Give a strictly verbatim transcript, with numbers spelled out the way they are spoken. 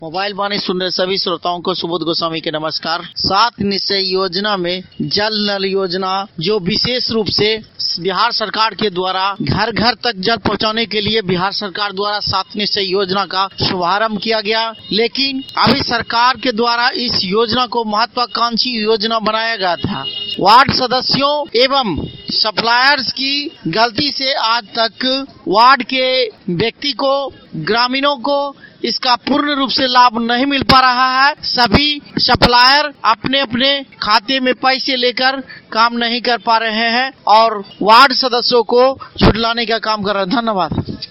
Mobile वाणी सुन रहे सभी श्रोताओं को सुबोध गोस्वामी के नमस्कार। सात निश्चय योजना में जल नल योजना जो विशेष रूप से बिहार सरकार के द्वारा घर घर तक जल पहुंचाने के लिए बिहार सरकार द्वारा सात निश्चय योजना का शुभारंभ किया गया, लेकिन अभी सरकार के द्वारा इस योजना को महत्वाकांक्षी योजना बनाया गया था। वार्ड सदस्यों एवं सप्लायर्स की गलती से आज तक वार्ड के व्यक्ति को, ग्रामीणों को इसका पूर्ण रूप से लाभ नहीं मिल पा रहा है। सभी सप्लायर अपने अपने खाते में पैसे लेकर काम नहीं कर पा रहे हैं और वार्ड सदस्यों को छुटलाने का काम कर रहे हैं। धन्यवाद।